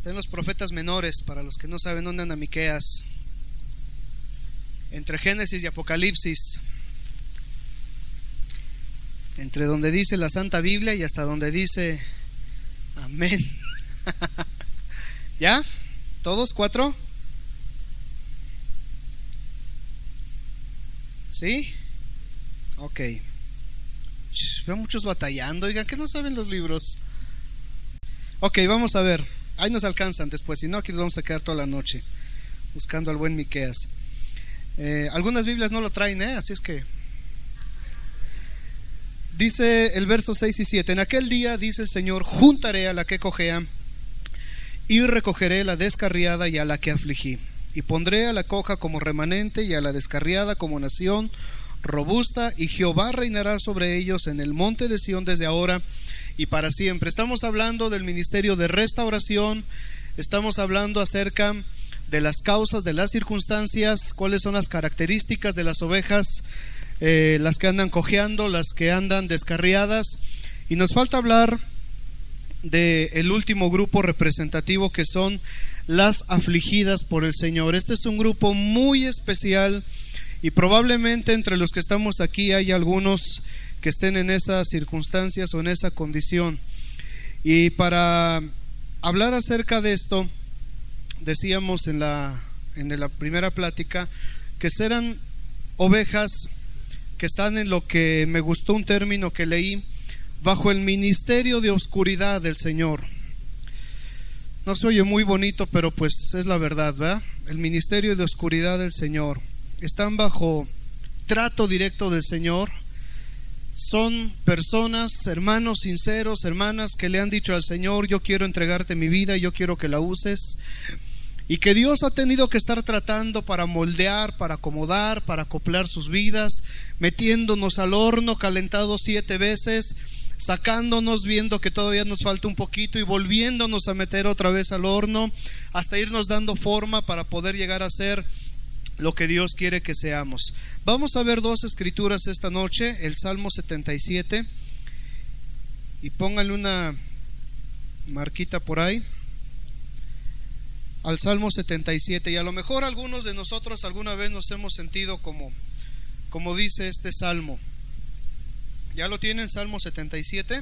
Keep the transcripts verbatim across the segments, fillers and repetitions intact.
Está en los profetas menores, para los que no saben dónde anda Miqueas. Entre Génesis y Apocalipsis. Entre donde dice la Santa Biblia y hasta donde dice amén. ¿Ya? ¿Todos? ¿Cuatro? ¿Sí? Ok. Veo muchos batallando. Oigan, que no saben los libros. Ok, vamos a ver. Ahí nos alcanzan después. Si no, aquí nos vamos a quedar toda la noche buscando al buen Miqueas. Eh, algunas Biblias no lo traen, ¿eh? Así es que dice el verso seis y siete: en aquel día, dice el Señor, juntaré a la que cojea y recogeré la descarriada y a la que afligí, y pondré a la coja como remanente y a la descarriada como nación robusta, y Jehová reinará sobre ellos en el monte de Sión desde ahora y para siempre. Estamos hablando del ministerio de restauración. Estamos hablando acerca de las causas, de las circunstancias, cuáles son las características de las ovejas, eh, las que andan cojeando, las que andan descarriadas, y nos falta hablar de el último grupo representativo, que son las afligidas por el Señor. Este es un grupo muy especial, y probablemente entre los que estamos aquí hay algunos que estén en esas circunstancias o en esa condición. Y para hablar acerca de esto, decíamos en la, en la primera plática que serán ovejas que están en lo que me gustó un término que leí, bajo el ministerio de oscuridad del Señor. No se oye muy bonito, pero pues es la verdad, ¿verdad? El ministerio de oscuridad del Señor. Están bajo trato directo del Señor. Son personas, hermanos sinceros, hermanas que le han dicho al Señor: yo quiero entregarte mi vida, yo quiero que la uses, y que Dios ha tenido que estar tratando para moldear, para acomodar, para acoplar sus vidas, metiéndonos al horno calentado siete veces, sacándonos, viendo que todavía nos falta un poquito, y volviéndonos a meter otra vez al horno, hasta irnos dando forma para poder llegar a ser lo que Dios quiere que seamos. Vamos a ver dos escrituras esta noche: el Salmo setenta y siete, y pónganle una marquita por ahí al Salmo setenta y siete. Y a lo mejor algunos de nosotros alguna vez nos hemos sentido como, como dice este salmo. ¿Ya lo tienen? Salmo setenta y siete.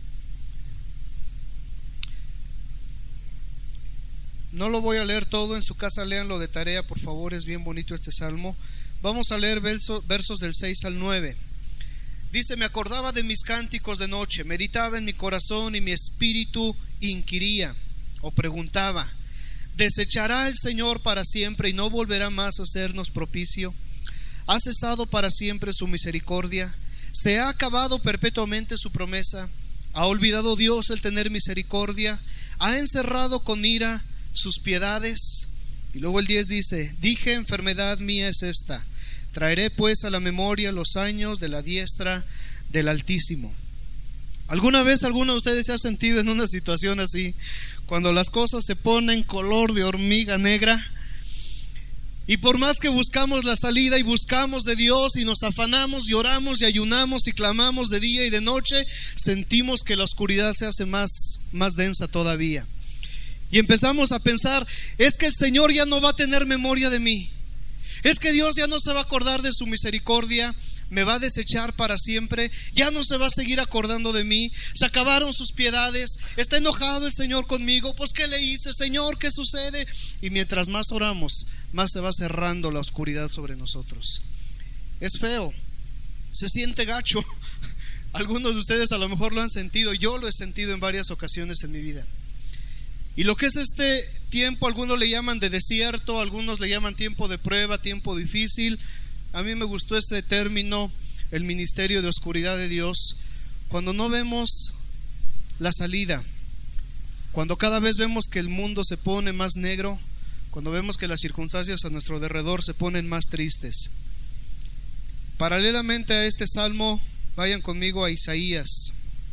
No lo voy a leer todo, en su casa léanlo de tarea, por favor, es bien bonito este salmo. Vamos a leer verso, versos del seis al nueve. Dice: me acordaba de mis cánticos de noche, meditaba en mi corazón, y mi espíritu inquiría o preguntaba: ¿desechará el Señor para siempre y no volverá más a hacernos propicio? ¿Ha cesado para siempre su misericordia? ¿Se ha acabado perpetuamente su promesa? ¿Ha olvidado Dios el tener misericordia? ¿Ha encerrado con ira sus piedades? Y luego el diez dice: dije, enfermedad mía es esta, traeré pues a la memoria los años de la diestra del Altísimo. ¿Alguna vez alguno de ustedes se ha sentido en una situación así, cuando las cosas se ponen color de hormiga negra, y por más que buscamos la salida y buscamos de Dios y nos afanamos y oramos y ayunamos y clamamos de día y de noche, sentimos que la oscuridad se hace más, más densa todavía? Y empezamos a pensar: es que el Señor ya no va a tener memoria de mí, es que Dios ya no se va a acordar de su misericordia, me va a desechar para siempre, ya no se va a seguir acordando de mí, se acabaron sus piedades, está enojado el Señor conmigo, pues ¿qué le hice, Señor? ¿Qué sucede? Y mientras más oramos, más se va cerrando la oscuridad sobre nosotros. Es feo, se siente gacho. Algunos de ustedes a lo mejor lo han sentido, yo lo he sentido en varias ocasiones en mi vida. Y lo que es este tiempo, algunos le llaman de desierto, algunos le llaman tiempo de prueba, tiempo difícil. A mí me gustó ese término, el ministerio de oscuridad de Dios, cuando no vemos la salida, cuando cada vez vemos que el mundo se pone más negro, cuando vemos que las circunstancias a nuestro alrededor se ponen más tristes. Paralelamente a este salmo, vayan conmigo a Isaías.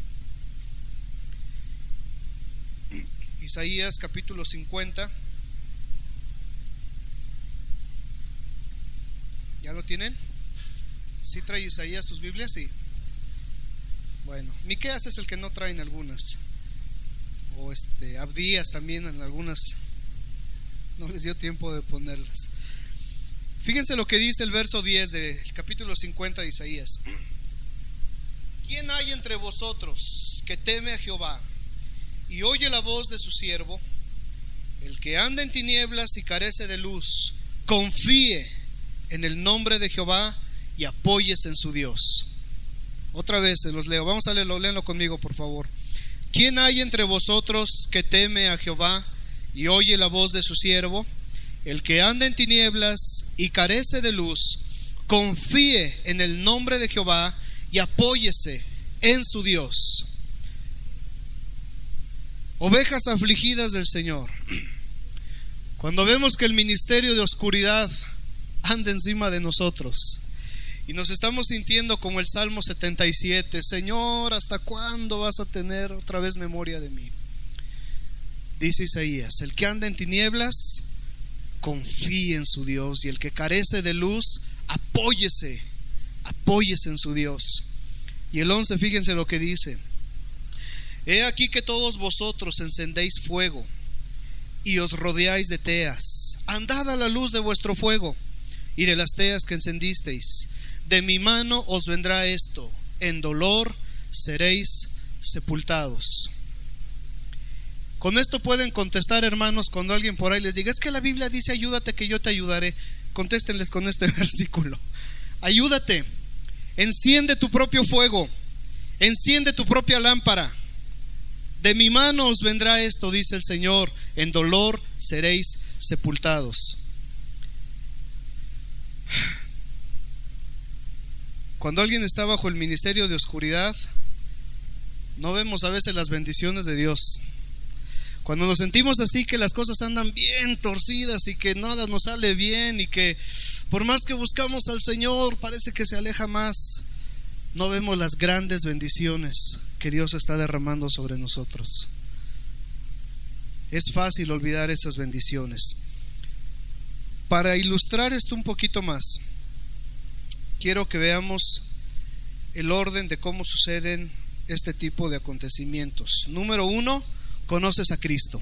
Isaías capítulo cincuenta. ¿Ya lo tienen? ¿Sí trae Isaías sus Biblias? Sí. Bueno, Miqueas es el que no traen algunas. o este Abdías también, en algunas no les dio tiempo de ponerlas. Fíjense lo que dice el verso diez del capítulo cincuenta de Isaías. ¿Quién hay entre vosotros que teme a Jehová y oye la voz de su siervo? El que anda en tinieblas y carece de luz, confíe en el nombre de Jehová y apóyese en su Dios. Otra vez se los leo, vamos a leerlo, léanlo conmigo por favor. ¿Quién hay entre vosotros que teme a Jehová y oye la voz de su siervo? El que anda en tinieblas y carece de luz, confíe en el nombre de Jehová y apóyese en su Dios. Ovejas afligidas del Señor. Cuando vemos que el ministerio de oscuridad anda encima de nosotros y nos estamos sintiendo como el Salmo setenta y siete, Señor, ¿hasta cuándo vas a tener otra vez memoria de mí? Dice Isaías, el que anda en tinieblas, confíe en su Dios, y el que carece de luz, apóyese, apóyese en su Dios. Y el once, fíjense lo que dice: he aquí que todos vosotros encendéis fuego y os rodeáis de teas. Andad a la luz de vuestro fuego y de las teas que encendisteis. De mi mano os vendrá esto, en dolor seréis sepultados. Con esto pueden contestar, hermanos, cuando alguien por ahí les diga, es que la Biblia dice ayúdate que yo te ayudaré. Contéstenles con este versículo: ayúdate, enciende tu propio fuego, enciende tu propia lámpara. De mi mano os vendrá esto, dice el Señor, en dolor seréis sepultados. Cuando alguien está bajo el ministerio de oscuridad, no vemos a veces las bendiciones de Dios. Cuando nos sentimos así, que las cosas andan bien torcidas y que nada nos sale bien y que por más que buscamos al Señor parece que se aleja más, no vemos las grandes bendiciones que Dios está derramando sobre nosotros. Es fácil olvidar esas bendiciones. Para ilustrar esto un poquito más, quiero que veamos el orden de cómo suceden este tipo de acontecimientos. Número uno, conoces a Cristo.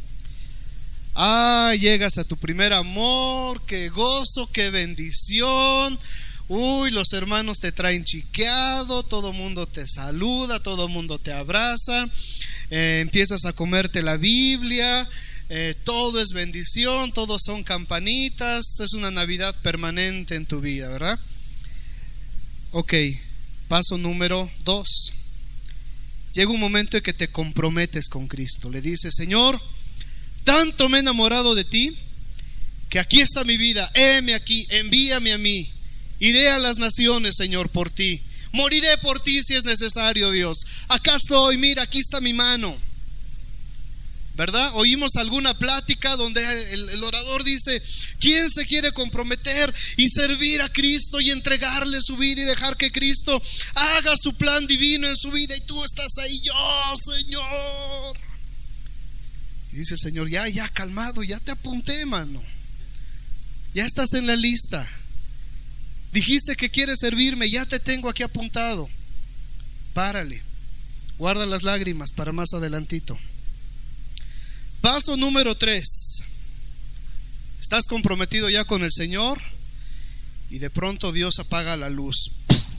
Ah, llegas a tu primer amor, qué gozo, qué bendición. Uy, los hermanos te traen chiqueado, todo mundo te saluda, todo mundo te abraza, eh, empiezas a comerte la Biblia, eh, todo es bendición, todos son campanitas, es una Navidad permanente en tu vida, ¿verdad? Ok, paso número dos. Llega un momento en que te comprometes con Cristo. Le dices, Señor, tanto me he enamorado de ti, que aquí está mi vida, heme aquí, envíame a mí. Iré a las naciones, Señor, por ti. Moriré por ti si es necesario, Dios. Acá estoy, mira, aquí está mi mano. ¿Verdad? Oímos alguna plática donde el, el orador dice, ¿quién se quiere comprometer y servir a Cristo y entregarle su vida y dejar que Cristo haga su plan divino en su vida? Y tú estás ahí, yo, Señor. Y dice el Señor, ya, ya, calmado, ya te apunté, mano. Ya estás en la lista. Dijiste que quieres servirme, ya te tengo aquí apuntado. Párale, guarda las lágrimas para más adelantito. Paso número tres. Estás comprometido ya con el Señor y de pronto Dios apaga la luz.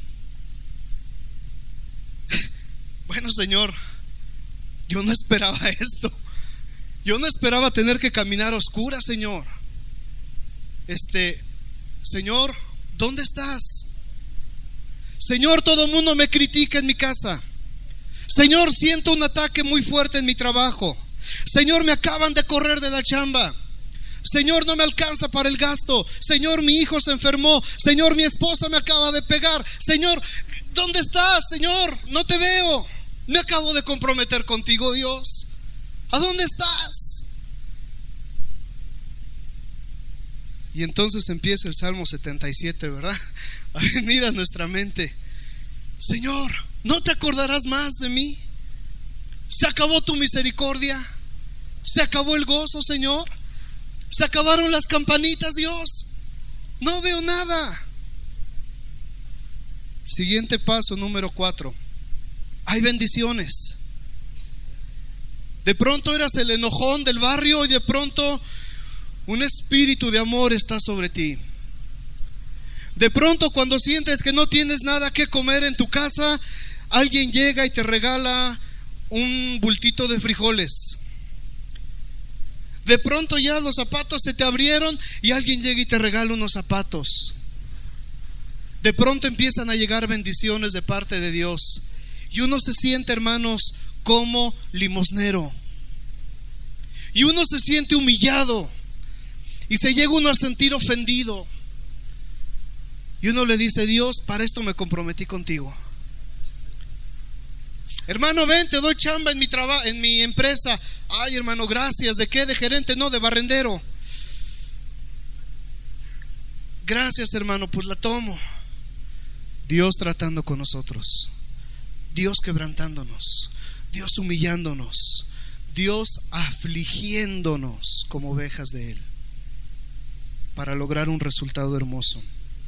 Bueno, Señor, yo no esperaba esto. Yo no esperaba tener que caminar a oscuras, Señor. Este, Señor, ¿dónde estás? Señor, todo el mundo me critica en mi casa. Señor, siento un ataque muy fuerte en mi trabajo. Señor, me acaban de correr de la chamba. Señor, no me alcanza para el gasto. Señor, mi hijo se enfermó. Señor, mi esposa me acaba de pegar. Señor, ¿dónde estás? Señor, no te veo. Me acabo de comprometer contigo, Dios. ¿A dónde estás? Y entonces empieza el Salmo setenta y siete, ¿verdad? A venir a nuestra mente. Señor, ¿no te acordarás más de mí? ¿Se acabó tu misericordia? ¿Se acabó el gozo, Señor? ¿Se acabaron las campanitas, Dios? No veo nada. Siguiente paso, número cuatro. Hay bendiciones. De pronto eras el enojón del barrio y de pronto un espíritu de amor está sobre ti. De pronto cuando sientes que no tienes nada que comer en tu casa, alguien llega y te regala un bultito de frijoles. De pronto ya los zapatos se te abrieron y alguien llega y te regala unos zapatos. De pronto empiezan a llegar bendiciones de parte de Dios y uno se siente, hermanos, como limosnero, y uno se siente humillado y se llega uno a sentir ofendido, y uno le dice: Dios, para esto me comprometí contigo. Hermano, ven, te doy chamba en mi trabajo, en mi empresa. Ay, hermano, gracias. ¿De qué? De gerente, no, de barrendero. Gracias, hermano, pues la tomo. Dios tratando con nosotros, Dios quebrantándonos, Dios humillándonos, Dios afligiéndonos como ovejas de Él para lograr un resultado hermoso.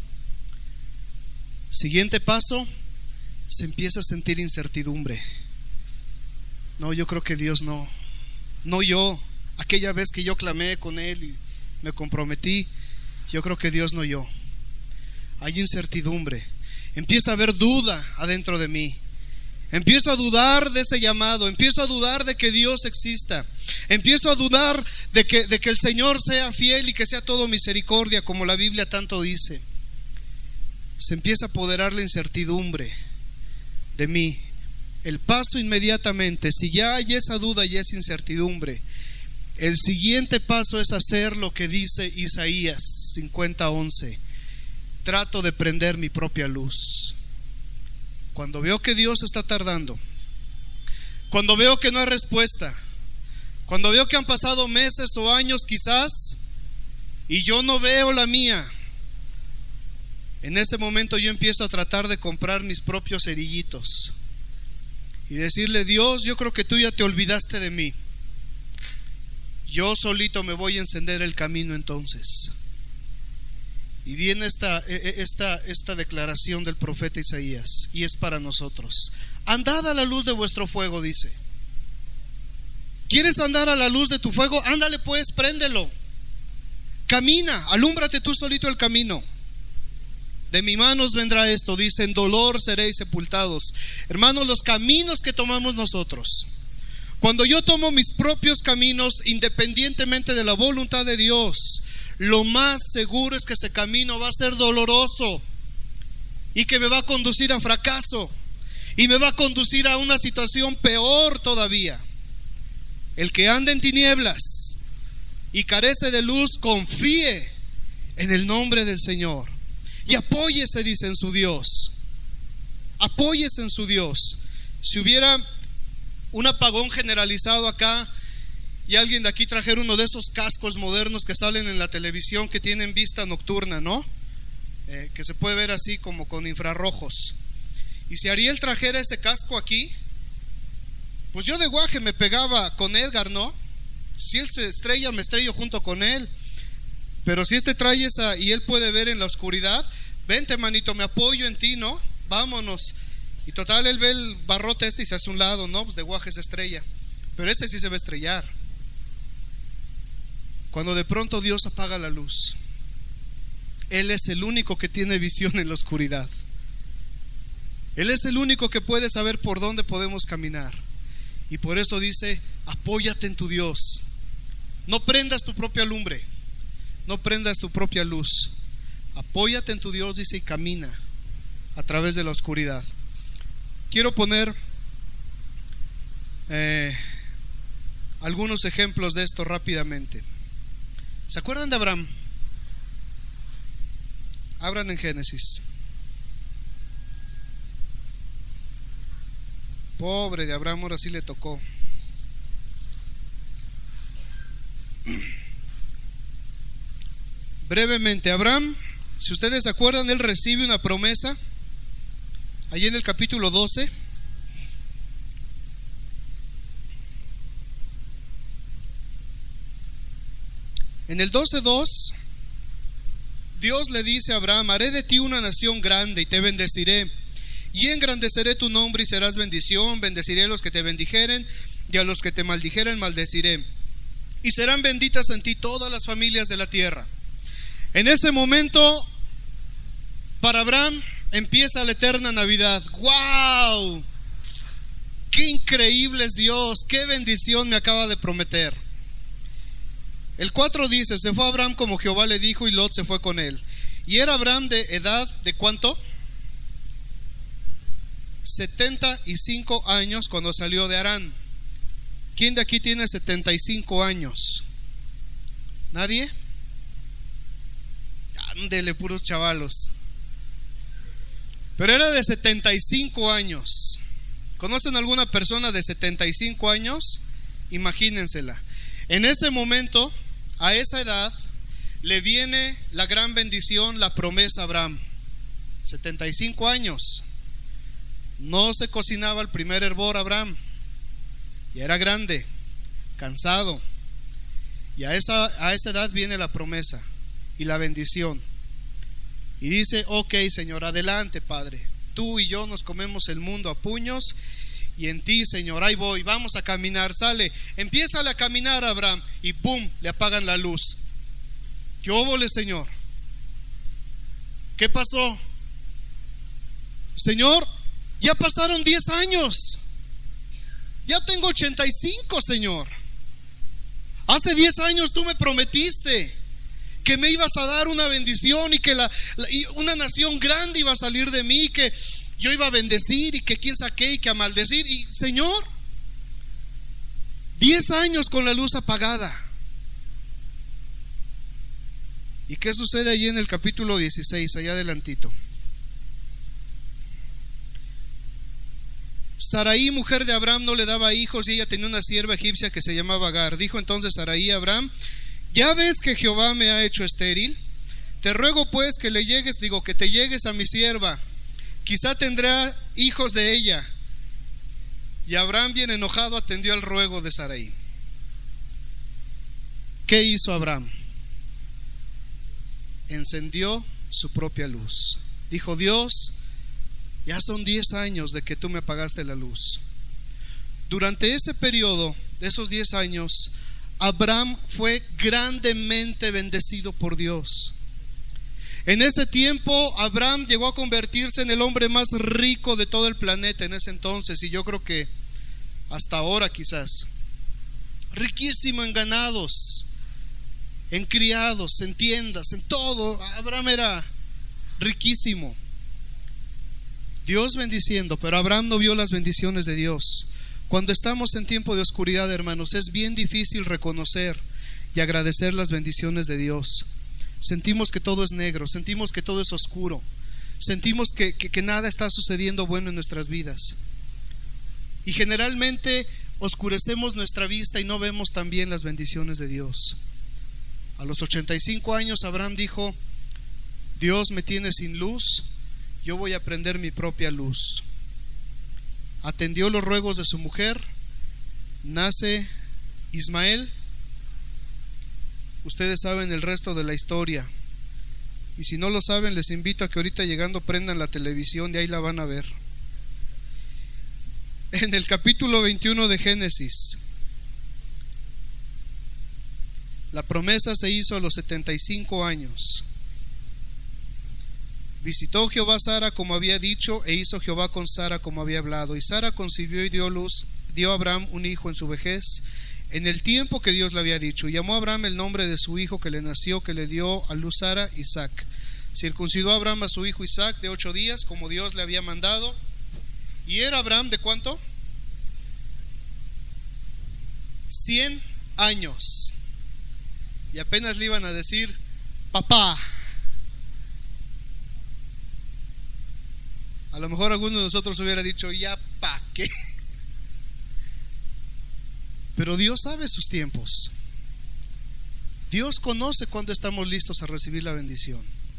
Siguiente paso, se empieza a sentir incertidumbre. No, yo creo que Dios no, no yo, aquella vez que yo clamé con Él y me comprometí, yo creo que Dios no yo. Hay incertidumbre, empieza a haber duda adentro de mí. Empiezo a dudar de ese llamado, empiezo a dudar de que Dios exista, empiezo a dudar de que, de que el Señor sea fiel y que sea todo misericordia, como la Biblia tanto dice. Se empieza a apoderar la incertidumbre de mí. El paso inmediatamente, si ya hay esa duda y esa incertidumbre, el siguiente paso es hacer lo que dice Isaías cincuenta once: trato de prender mi propia luz. Cuando veo que Dios está tardando, cuando veo que no hay respuesta, cuando veo que han pasado meses o años quizás y yo no veo la mía, en ese momento yo empiezo a tratar de comprar mis propios cerillitos y decirle: Dios, yo creo que tú ya te olvidaste de mí. Yo solito me voy a encender el camino entonces. Y viene esta, esta, esta declaración del profeta Isaías, y es para nosotros: andad a la luz de vuestro fuego, dice. ¿Quieres andar a la luz de tu fuego? Ándale pues, préndelo. Camina, alúmbrate tú solito el camino. De mi mano os vendrá esto, dice: en dolor seréis sepultados. Hermanos, los caminos que tomamos nosotros, cuando yo tomo mis propios caminos independientemente de la voluntad de Dios, lo más seguro es que ese camino va a ser doloroso y que me va a conducir a fracaso y me va a conducir a una situación peor todavía. El que anda en tinieblas y carece de luz, confíe en el nombre del Señor y apóyese, dice, en su Dios. Apóyese en su Dios. Si hubiera un apagón generalizado acá y alguien de aquí trajera uno de esos cascos modernos que salen en la televisión, que tienen vista nocturna, ¿no? Eh, que se puede ver así como con infrarrojos. Y si Ariel trajera ese casco aquí, pues yo de guaje me pegaba con Edgar, ¿no? Si él se estrella, me estrello junto con él. Pero si este trae esa y él puede ver en la oscuridad, vente, manito, me apoyo en ti, ¿no? Vámonos. Y total, él ve el barrote este y se hace un lado, ¿no? Pues de guaje se estrella. Pero este sí se va a estrellar. Cuando de pronto Dios apaga la luz, Él es el único que tiene visión en la oscuridad. Él es el único que puede saber por dónde podemos caminar. Y por eso dice: apóyate en tu Dios. No prendas tu propia lumbre, no prendas tu propia luz. Apóyate en tu Dios, dice, y camina a través de la oscuridad. Quiero poner eh, algunos ejemplos de esto rápidamente. ¿Se acuerdan de Abraham? Abran en Génesis. Pobre de Abraham, ahora sí le tocó. Brevemente, Abraham, si ustedes se acuerdan, él recibe una promesa allí en el capítulo doce. En el doce dos, Dios le dice a Abraham: haré de ti una nación grande y te bendeciré, y engrandeceré tu nombre y serás bendición. Bendeciré a los que te bendijeren, y a los que te maldijeren maldeciré, y serán benditas en ti todas las familias de la tierra. En ese momento, para Abraham empieza la eterna Navidad. ¡Wow! ¡Qué increíble es Dios! ¡Qué bendición me acaba de prometer! El cuatro dice: se fue Abraham como Jehová le dijo, y Lot se fue con él. Y era Abraham de edad de ¿cuánto? setenta y cinco años cuando salió de Harán. ¿Quién de aquí tiene setenta y cinco años? ¿Nadie? Ándele, puros chavalos. Pero era de setenta y cinco años. ¿Conocen alguna persona de setenta y cinco años? Imagínensela. En ese momento, a esa edad, le viene la gran bendición, la promesa a Abraham. setenta y cinco años. No se cocinaba el primer hervor Abraham. Ya era grande, cansado. Y a esa, a esa edad viene la promesa y la bendición. Y dice: ok, Señor, adelante, Padre. Tú y yo nos comemos el mundo a puños, y en ti, Señor, ahí voy, vamos a caminar. Sale, empieza a caminar Abraham, y ¡pum!, le apagan la luz. ¿Qué óvole, Señor? ¿Qué pasó? Señor, ya pasaron diez años. Ya tengo ochenta y cinco, Señor. Hace diez años tú me prometiste que me ibas a dar una bendición, y que la, la, y una nación grande iba a salir de mí, que yo iba a bendecir, y que quién saqué, y que a maldecir. Y Señor, diez años con la luz apagada. ¿Y qué sucede allí en el capítulo dieciséis, allá adelantito? Sarai, mujer de Abraham, no le daba hijos, y ella tenía una sierva egipcia que se llamaba Agar. Dijo entonces Sarai a Abraham: ya ves que Jehová me ha hecho estéril. Te ruego pues que le llegues, digo, que te llegues a mi sierva, quizá tendrá hijos de ella. Y Abraham, bien enojado, atendió al ruego de Sarai. ¿Qué hizo Abraham? Encendió su propia luz. Dijo: Dios, ya son diez años de que tú me apagaste la luz. Durante ese periodo, de esos diez años, Abraham fue grandemente bendecido por Dios. En ese tiempo, Abraham llegó a convertirse en el hombre más rico de todo el planeta en ese entonces, y yo creo que hasta ahora quizás. Riquísimo en ganados, en criados, en tiendas, en todo. Abraham era riquísimo. Dios bendiciendo, pero Abraham no vio las bendiciones de Dios. Cuando estamos en tiempo de oscuridad, hermanos, es bien difícil reconocer y agradecer las bendiciones de Dios. Sentimos que todo es negro, sentimos que todo es oscuro, sentimos que, que, que nada está sucediendo bueno en nuestras vidas. Y generalmente oscurecemos nuestra vista y no vemos también las bendiciones de Dios. A los ochenta y cinco años, Abraham dijo: Dios me tiene sin luz, yo voy a prender mi propia luz. Atendió los ruegos de su mujer, nace Ismael. Ustedes saben el resto de la historia, y si no lo saben, les invito a que ahorita llegando prendan la televisión y ahí la van a ver. En el capítulo veintiuno de Génesis, la promesa se hizo a los setenta y cinco años. Visitó Jehová a Sara como había dicho, e hizo Jehová con Sara como había hablado. Y Sara concibió y dio luz, dio a Abraham un hijo en su vejez, en el tiempo que Dios le había dicho. Y llamó a Abraham el nombre de su hijo que le nació, que le dio a luz Sara, Isaac. Circuncidó a Abraham a su hijo Isaac de ocho días, como Dios le había mandado. ¿Y era Abraham de cuánto? Cien años. Y apenas le iban a decir papá. A lo mejor alguno de nosotros hubiera dicho: ya pa' qué. Pero Dios sabe sus tiempos. Dios conoce cuando estamos listos a recibir la bendición.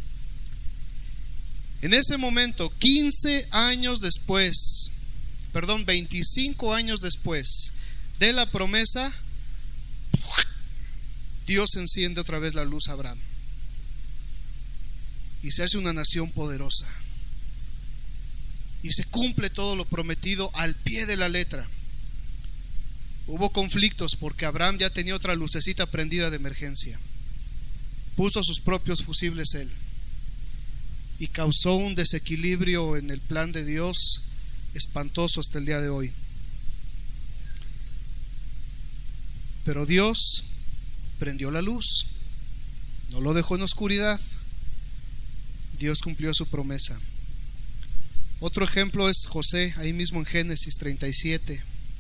En ese momento, quince años después, perdón, veinticinco años después de la promesa, Dios enciende otra vez la luz a Abraham y se hace una nación poderosa. Y se cumple todo lo prometido al pie de la letra. Hubo conflictos porque Abraham ya tenía otra lucecita prendida de emergencia. Puso sus propios fusibles él y causó un desequilibrio en el plan de Dios espantoso hasta el día de hoy. Pero Dios prendió la luz, no lo dejó en oscuridad. Dios cumplió su promesa. Otro ejemplo es José, ahí mismo en Génesis treinta y siete.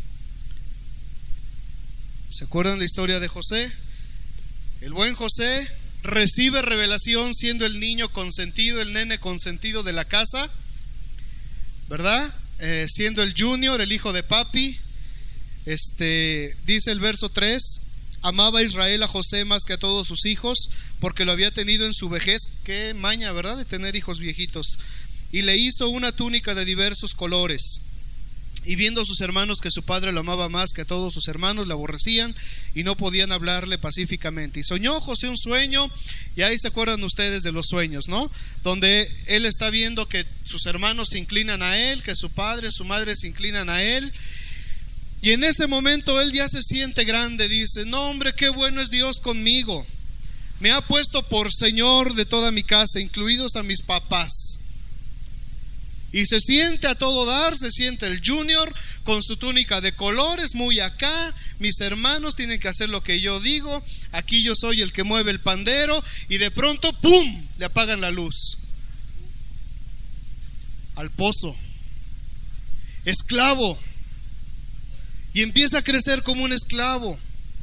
¿Se acuerdan la historia de José? El buen José recibe revelación siendo el niño consentido, el nene consentido de la casa, ¿verdad? Eh, siendo el junior, el hijo de papi. Este, dice el verso tres: amaba a Israel a José más que a todos sus hijos, porque lo había tenido en su vejez. Qué maña, ¿verdad?, de tener hijos viejitos. Y le hizo una túnica de diversos colores. Y viendo sus hermanos que su padre lo amaba más que a todos sus hermanos, le aborrecían y no podían hablarle pacíficamente. Y soñó José un sueño, y ahí se acuerdan ustedes de los sueños, ¿no? Donde él está viendo que sus hermanos se inclinan a él, que su padre, su madre se inclinan a él. Y en ese momento él ya se siente grande, dice: no, hombre, qué bueno es Dios conmigo. Me ha puesto por señor de toda mi casa, incluidos a mis papás. Y se siente a todo dar, se siente el junior con su túnica de colores, muy acá. Mis hermanos tienen que hacer lo que yo digo. Aquí yo soy el que mueve el pandero. Y de pronto, ¡pum!, le apagan la luz. Al pozo. Esclavo. Y empieza a crecer como un esclavo.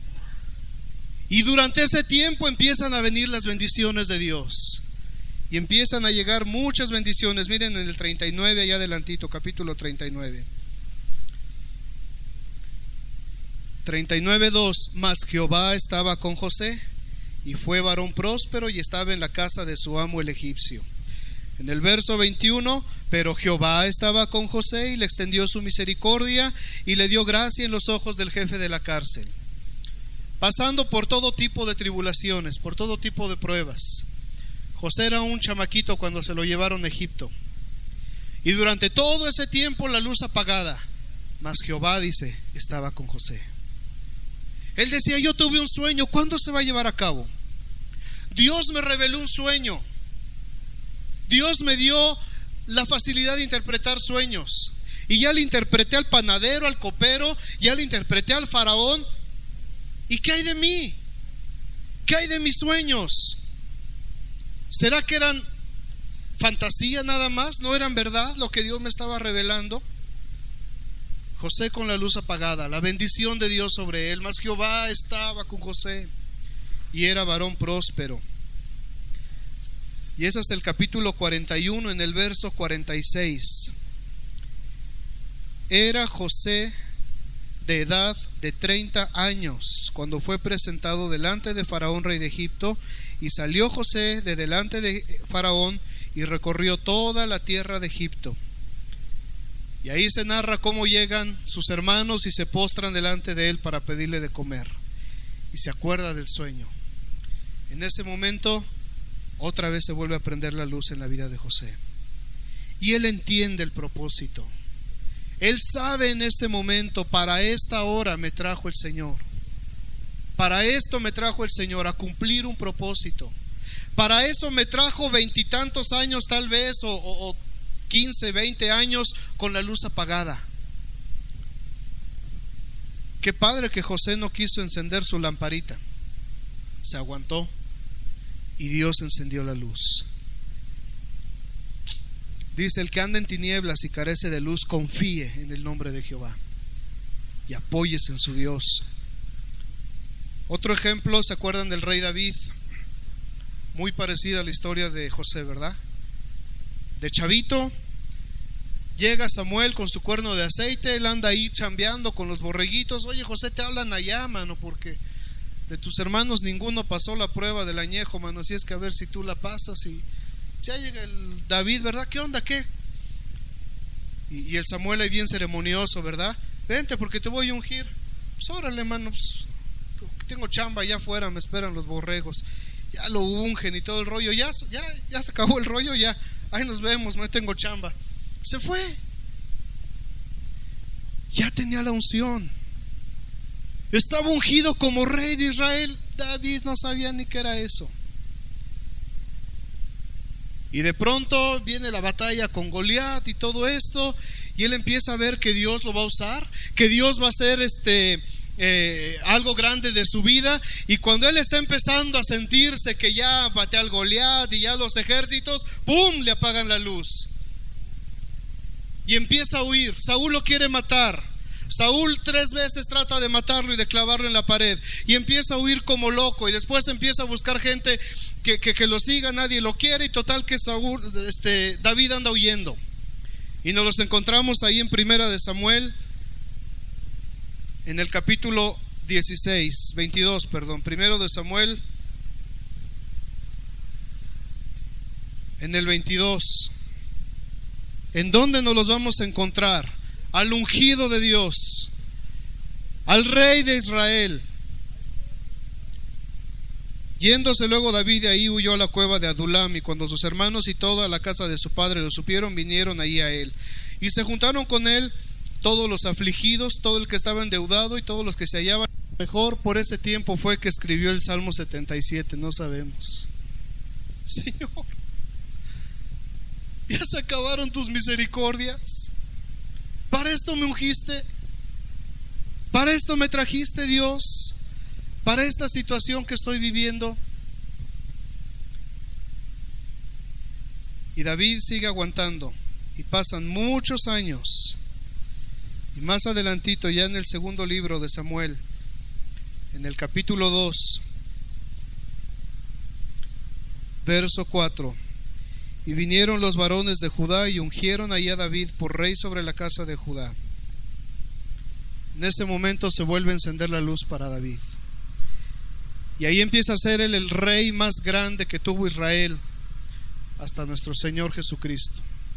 Y durante ese tiempo empiezan a venir las bendiciones de Dios. Y empiezan a llegar muchas bendiciones. Miren en el treinta y nueve, allá adelantito, capítulo treinta y nueve. treinta y nueve, dos. Mas Jehová estaba con José, y fue varón próspero, y estaba en la casa de su amo el egipcio. En el verso veintiuno, pero Jehová estaba con José, y le extendió su misericordia, y le dio gracia en los ojos del jefe de la cárcel. Pasando por todo tipo de tribulaciones, por todo tipo de pruebas. José era un chamaquito cuando se lo llevaron a Egipto. Y durante todo ese tiempo la luz apagada. Mas Jehová, dice, estaba con José. Él decía: yo tuve un sueño, ¿cuándo se va a llevar a cabo? Dios me reveló un sueño. Dios me dio la facilidad de interpretar sueños. Y ya le interpreté al panadero, al copero, ya le interpreté al faraón. ¿Y qué hay de mí? ¿Qué hay de mis sueños? ¿Será que eran fantasía nada más? ¿No eran verdad lo que Dios me estaba revelando? José con la luz apagada, la bendición de Dios sobre él. Mas Jehová estaba con José, y era varón próspero. Y es hasta el capítulo cuarenta y uno, en el verso cuarenta y seis. Era José de edad de treinta años cuando fue presentado delante de Faraón, rey de Egipto. Y salió José de delante de Faraón y recorrió toda la tierra de Egipto. Y ahí se narra cómo llegan sus hermanos y se postran delante de él para pedirle de comer. Y se acuerda del sueño. En ese momento, otra vez se vuelve a prender la luz en la vida de José. Y él entiende el propósito. Él sabe en ese momento: para esta hora me trajo el Señor. Para esto me trajo el Señor, a cumplir un propósito. Para eso me trajo veintitantos años tal vez, o, o, o quince, veinte años con la luz apagada. Qué padre que José no quiso encender su lamparita. Se aguantó y Dios encendió la luz. Dice: el que anda en tinieblas y carece de luz, confíe en el nombre de Jehová y apóyese en su Dios. Otro ejemplo, ¿se acuerdan del rey David? Muy parecida a la historia de José, ¿verdad? De chavito, llega Samuel con su cuerno de aceite, él anda ahí chambeando con los borreguitos. Oye, José, te hablan allá, mano, porque de tus hermanos ninguno pasó la prueba del añejo, mano, así es que a ver si tú la pasas. Y ya llega el David, ¿verdad? ¿Qué onda? ¿Qué? Y, y el Samuel ahí bien ceremonioso, ¿verdad? Vente porque te voy a ungir. Pues órale, mano, pues tengo chamba allá afuera, me esperan los borregos. Ya lo ungen y todo el rollo. Ya, ya, ya se acabó el rollo, ya. Ahí nos vemos, no tengo chamba. Se fue. Ya tenía la unción. Estaba ungido como rey de Israel. David no sabía ni qué era eso. Y de pronto viene la batalla con Goliat y todo esto, y él empieza a ver que Dios lo va a usar, que Dios va a hacer este eh, algo grande de su vida. Y cuando él está empezando a sentirse que ya bate al Goliat y ya los ejércitos, ¡pum!, le apagan la luz y empieza a huir. Saúl lo quiere matar. Saúl tres veces trata de matarlo y de clavarlo en la pared, y empieza a huir como loco, y después empieza a buscar gente que, que, que lo siga. Nadie lo quiere, y total que Saúl, este, David anda huyendo. Y nos los encontramos ahí en Primera de Samuel, en el capítulo dieciséis, veintidós, perdón, Primero de Samuel, en el veintidós. ¿En dónde nos los vamos a encontrar? Al ungido de Dios, al rey de Israel. Yéndose luego David de ahí, huyó a la cueva de Adulam, y cuando sus hermanos y toda la casa de su padre lo supieron, vinieron ahí a él, y se juntaron con él todos los afligidos, todo el que estaba endeudado y todos los que se hallaban. Mejor por ese tiempo fue que escribió el Salmo setenta y siete, no sabemos. Señor, ya se acabaron tus misericordias. Para esto me ungiste, para esto me trajiste, Dios, para esta situación que estoy viviendo. Y David sigue aguantando, y pasan muchos años, y más adelantito, ya en el segundo libro de Samuel, en el capítulo dos, verso cuatro: y vinieron los varones de Judá y ungieron ahí a David por rey sobre la casa de Judá. En ese momento se vuelve a encender la luz para David, y ahí empieza a ser él el rey más grande que tuvo Israel hasta nuestro Señor Jesucristo.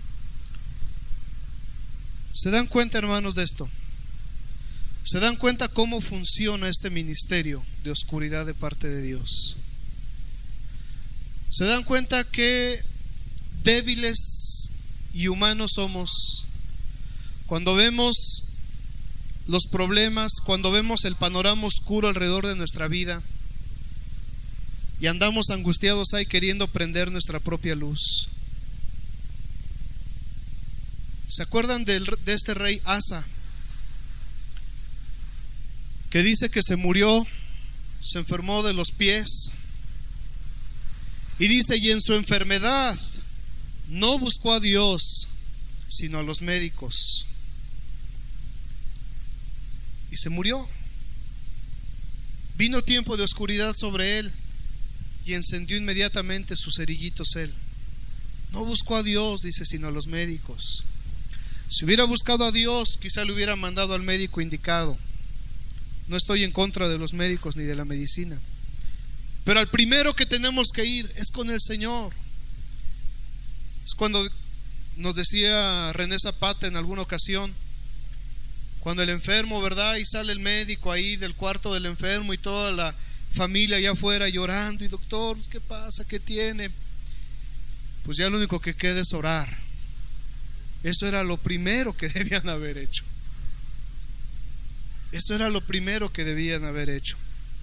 ¿Se dan cuenta, hermanos, de esto? ¿Se dan cuenta cómo funciona este ministerio de oscuridad de parte de Dios? ¿Se dan cuenta que débiles y humanos somos cuando vemos los problemas, cuando vemos el panorama oscuro alrededor de nuestra vida y andamos angustiados ahí queriendo prender nuestra propia luz? ¿Se acuerdan del, de este rey Asa, que dice que se murió, se enfermó de los pies, y dice, y en su enfermedad no buscó a Dios, sino a los médicos, y se murió? Vino tiempo de oscuridad sobre él, y encendió inmediatamente sus cerillitos él. No buscó a Dios, dice, sino a los médicos. Si hubiera buscado a Dios, quizá le hubiera mandado al médico indicado. No estoy en contra de los médicos ni de la medicina, pero al primero que tenemos que ir es con el Señor. Es cuando nos decía René Zapata en alguna ocasión, cuando el enfermo, ¿verdad? Y sale el médico ahí del cuarto del enfermo y toda la familia allá afuera llorando, y doctor, ¿qué pasa? ¿Qué tiene? Pues ya lo único que queda es orar. Eso era lo primero que debían haber hecho. Eso era lo primero que debían haber hecho.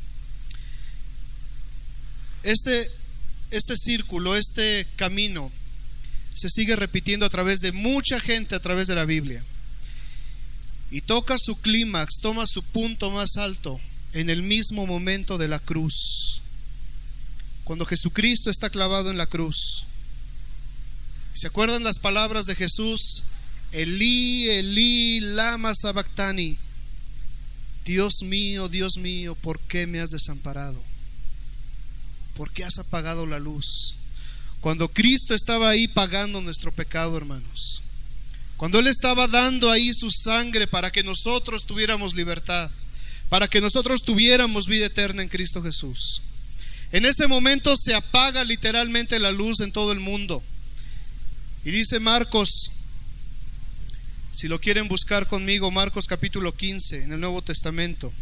Este, este círculo, este camino se sigue repitiendo a través de mucha gente, a través de la Biblia, y toca su clímax, toma su punto más alto en el mismo momento de la cruz, cuando Jesucristo está clavado en la cruz. ¿Se acuerdan las palabras de Jesús? Elí, Elí, lama sabactani. Dios mío, Dios mío, ¿por qué me has desamparado? ¿Por qué has apagado la luz? Cuando Cristo estaba ahí pagando nuestro pecado, hermanos, cuando Él estaba dando ahí su sangre para que nosotros tuviéramos libertad, para que nosotros tuviéramos vida eterna en Cristo Jesús, en ese momento se apaga literalmente la luz en todo el mundo. Y dice Marcos, si lo quieren buscar conmigo, Marcos capítulo quince, en el Nuevo Testamento.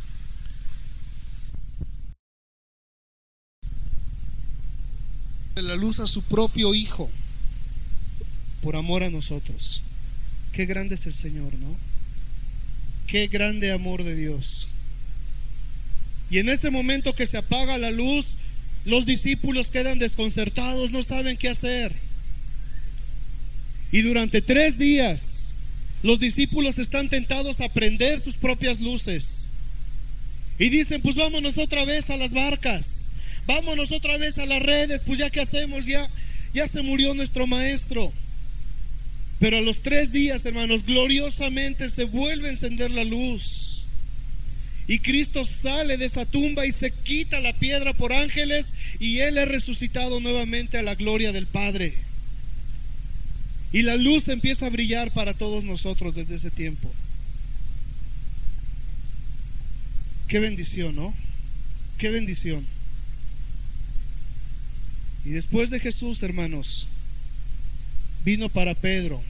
La luz a su propio Hijo por amor a nosotros. Qué grande es el Señor, ¿no? Qué grande amor de Dios. Y en ese momento que se apaga la luz, los discípulos quedan desconcertados, no saben qué hacer. Y durante tres días los discípulos están tentados a prender sus propias luces. Y dicen, pues vámonos otra vez a las barcas, vámonos otra vez a las redes, pues ya qué hacemos, ya, ya se murió nuestro maestro. Pero a los tres días, hermanos, gloriosamente se vuelve a encender la luz. Y Cristo sale de esa tumba y se quita la piedra por ángeles, y Él es resucitado nuevamente a la gloria del Padre. Y la luz empieza a brillar para todos nosotros desde ese tiempo. Qué bendición, ¿no? Qué bendición. Y después de Jesús, hermanos, vino para Pedro.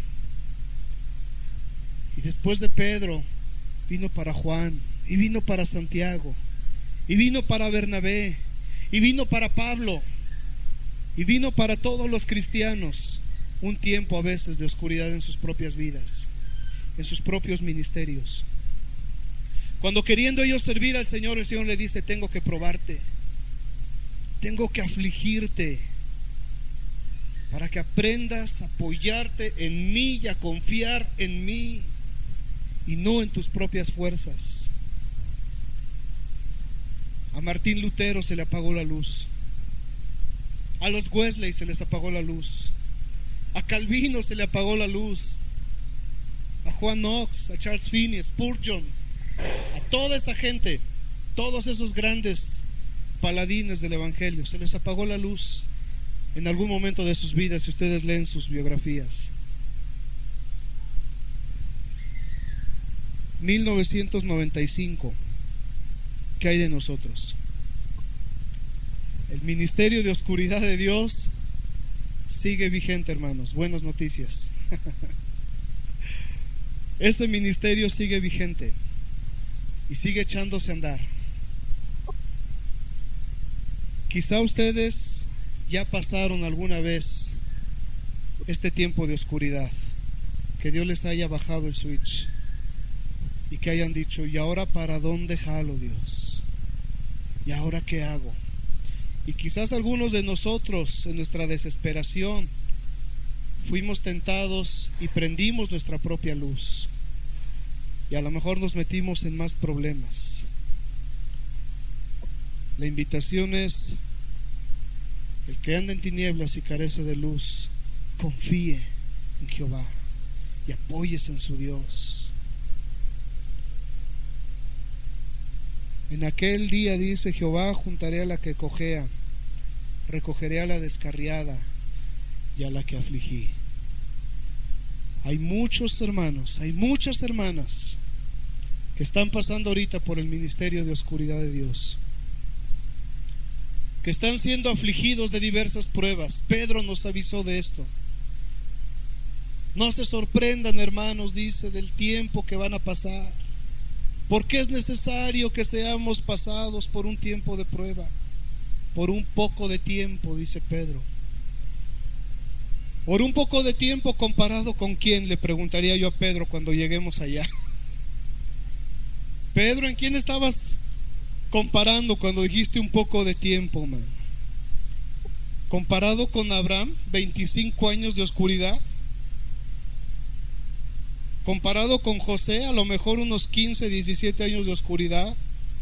Y después de Pedro, vino para Juan. Y vino para Santiago. Y vino para Bernabé. Y vino para Pablo. Y vino para todos los cristianos. Un tiempo a veces de oscuridad en sus propias vidas, en sus propios ministerios. Cuando queriendo ellos servir al Señor, el Señor le dice, tengo que probarte, tengo que afligirte, para que aprendas a apoyarte en mí y a confiar en mí, y no en tus propias fuerzas. A Martín Lutero se le apagó la luz, a los Wesley se les apagó la luz, a Calvino se le apagó la luz, a Juan Knox, a Charles Finney, Spurgeon, a toda esa gente, todos esos grandes paladines del Evangelio, se les apagó la luz en algún momento de sus vidas, si ustedes leen sus biografías. mil novecientos noventa y cinco, ¿qué hay de nosotros? El ministerio de oscuridad de Dios sigue vigente, hermanos. Buenas noticias. Ese ministerio sigue vigente y sigue echándose a andar. Quizá ustedes ya pasaron alguna vez este tiempo de oscuridad, que Dios les haya bajado el switch y que hayan dicho, ¿y ahora para dónde jalo, Dios? ¿Y ahora qué hago? Y quizás algunos de nosotros, en nuestra desesperación, fuimos tentados y prendimos nuestra propia luz, y a lo mejor nos metimos en más problemas. La invitación es: el que anda en tinieblas y carece de luz, confíe en Jehová y apóyese en su Dios. En aquel día, dice Jehová, juntaré a la que cojea, recogeré a la descarriada y a la que afligí. Hay muchos hermanos, hay muchas hermanas que están pasando ahorita por el ministerio de oscuridad de Dios, que están siendo afligidos de diversas pruebas. Pedro nos avisó de esto. No se sorprendan, hermanos, dice, del tiempo que van a pasar, porque es necesario que seamos pasados por un tiempo de prueba, por un poco de tiempo, dice Pedro. Por un poco de tiempo, ¿comparado con quién?, le preguntaría yo a Pedro cuando lleguemos allá. Pedro, ¿en quién estabas comparando cuando dijiste un poco de tiempo, man? ¿Comparado con Abraham, veinticinco años de oscuridad? ¿Comparado con José, a lo mejor unos quince, diecisiete años de oscuridad?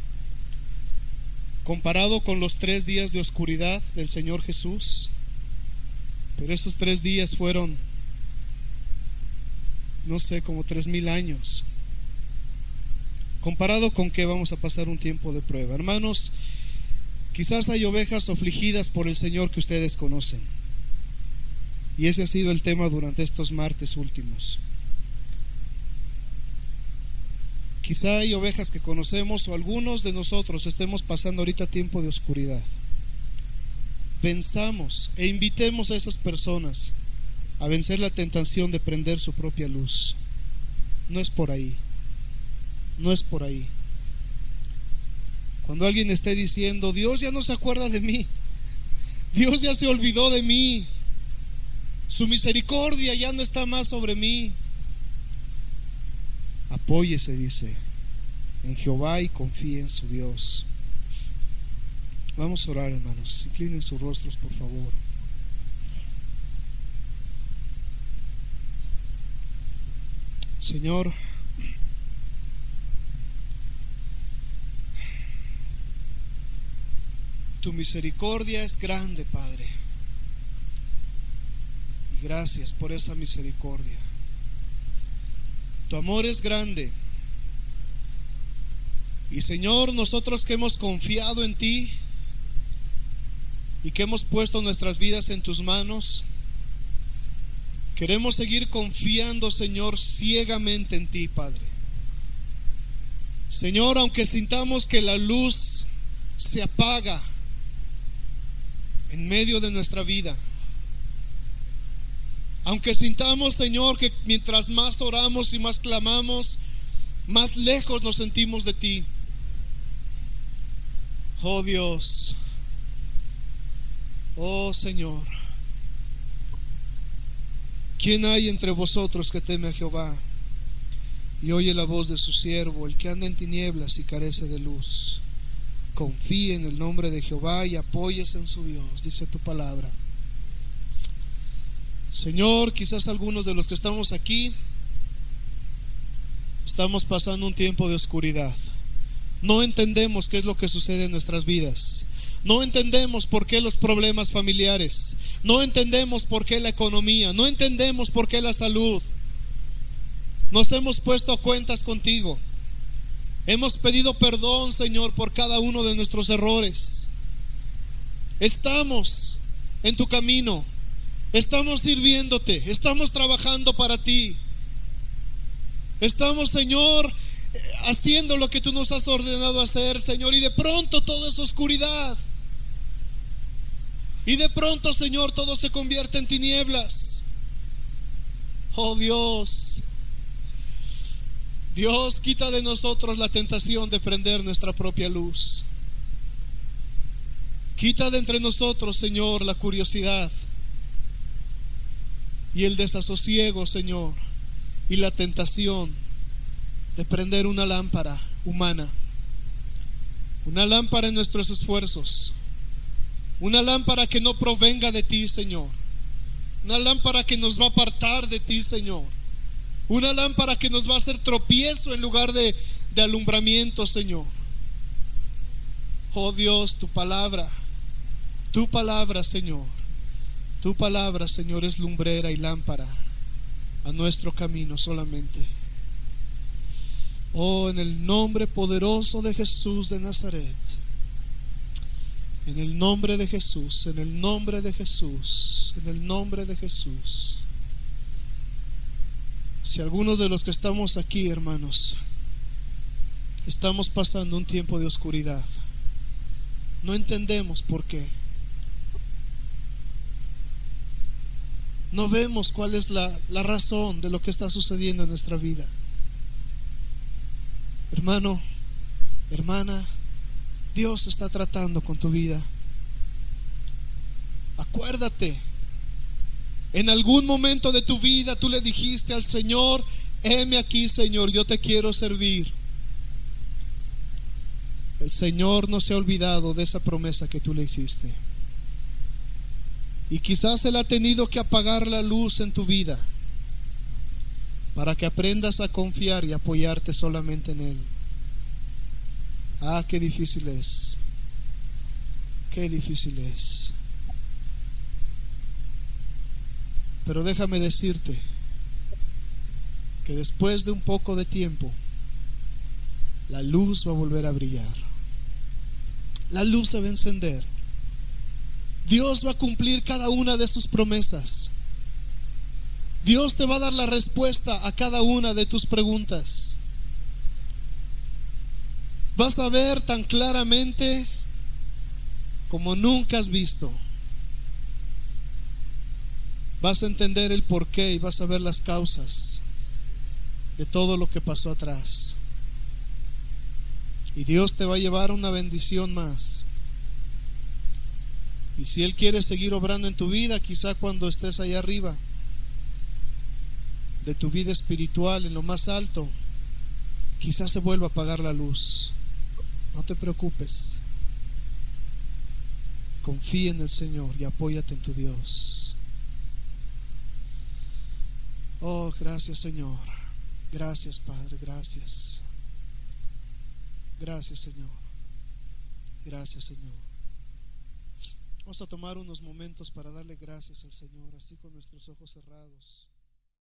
¿Comparado con los tres días de oscuridad del Señor Jesús? Pero esos tres días fueron, no sé, como tres mil años. ¿Comparado con qué vamos a pasar un tiempo de prueba? Hermanos, quizás hay ovejas afligidas por el Señor que ustedes conocen, y ese ha sido el tema durante estos martes últimos. Quizá hay ovejas que conocemos, o algunos de nosotros estemos pasando ahorita tiempo de oscuridad. Pensamos e invitemos a esas personas a vencer la tentación de prender su propia luz. No es por ahí, no es por ahí. Cuando alguien esté diciendo, Dios ya no se acuerda de mí, Dios ya se olvidó de mí, su misericordia ya no está más sobre mí, apóyese, dice, en Jehová y confíe en su Dios. Vamos a orar, hermanos. Inclinen sus rostros, por favor. Señor, tu misericordia es grande, Padre. Y gracias por esa misericordia. Tu amor es grande. Y Señor, nosotros que hemos confiado en ti y que hemos puesto nuestras vidas en tus manos, queremos seguir confiando, Señor, ciegamente en ti, Padre. Señor, aunque sintamos que la luz se apaga en medio de nuestra vida, aunque sintamos, Señor, que mientras más oramos y más clamamos, más lejos nos sentimos de ti. Oh Dios, oh Señor, ¿quién hay entre vosotros que teme a Jehová y oye la voz de su siervo? El que anda en tinieblas y carece de luz, confíe en el nombre de Jehová y apóyese en su Dios, dice tu palabra. Señor, quizás algunos de los que estamos aquí estamos pasando un tiempo de oscuridad. No entendemos qué es lo que sucede en nuestras vidas. No entendemos por qué los problemas familiares. No entendemos por qué la economía. No entendemos por qué la salud. Nos hemos puesto a cuentas contigo. Hemos pedido perdón, Señor, por cada uno de nuestros errores. Estamos en tu camino. Estamos sirviéndote. Estamos trabajando para ti. Estamos, Señor, haciendo lo que tú nos has ordenado hacer, Señor, y de pronto todo es oscuridad. Y de pronto, Señor, todo se convierte en tinieblas. Oh Dios, Dios, quita de nosotros la tentación de prender nuestra propia luz. Quita de entre nosotros, Señor, la curiosidad y el desasosiego, Señor, y la tentación de prender una lámpara humana, una lámpara en nuestros esfuerzos, una lámpara que no provenga de ti, Señor, una lámpara que nos va a apartar de ti, Señor, una lámpara que nos va a hacer tropiezo en lugar de, de alumbramiento, Señor. Oh Dios, tu palabra, tu palabra, Señor, tu palabra, Señor, es lumbrera y lámpara a nuestro camino solamente. Oh, en el nombre poderoso de Jesús de Nazaret, en el nombre de Jesús, en el nombre de Jesús, en el nombre de Jesús. Si algunos de los que estamos aquí, hermanos, estamos pasando un tiempo de oscuridad, no entendemos por qué, no vemos cuál es la, la razón de lo que está sucediendo en nuestra vida. Hermano, hermana, Dios está tratando con tu vida. Acuérdate, en algún momento de tu vida tú le dijiste al Señor: heme aquí, Señor, yo te quiero servir. El Señor no se ha olvidado de esa promesa que tú le hiciste. Y quizás Él ha tenido que apagar la luz en tu vida para que aprendas a confiar y apoyarte solamente en Él. Ah, qué difícil es. Qué difícil es. Pero déjame decirte que después de un poco de tiempo, la luz va a volver a brillar. La luz se va a encender. Dios va a cumplir cada una de sus promesas. Dios te va a dar la respuesta a cada una de tus preguntas. Vas a ver tan claramente como nunca has visto. Vas a entender el porqué y vas a ver las causas de todo lo que pasó atrás. Y Dios te va a llevar a una bendición más. Y si Él quiere seguir obrando en tu vida, quizá cuando estés allá arriba de tu vida espiritual, en lo más alto, quizás se vuelva a apagar la luz. No te preocupes. confía en el Señor y apóyate en tu Dios. Oh, gracias, Señor. Gracias, Padre, gracias. Gracias, Señor. Gracias, Señor. Vamos a tomar unos momentos para darle gracias al Señor, así con nuestros ojos cerrados.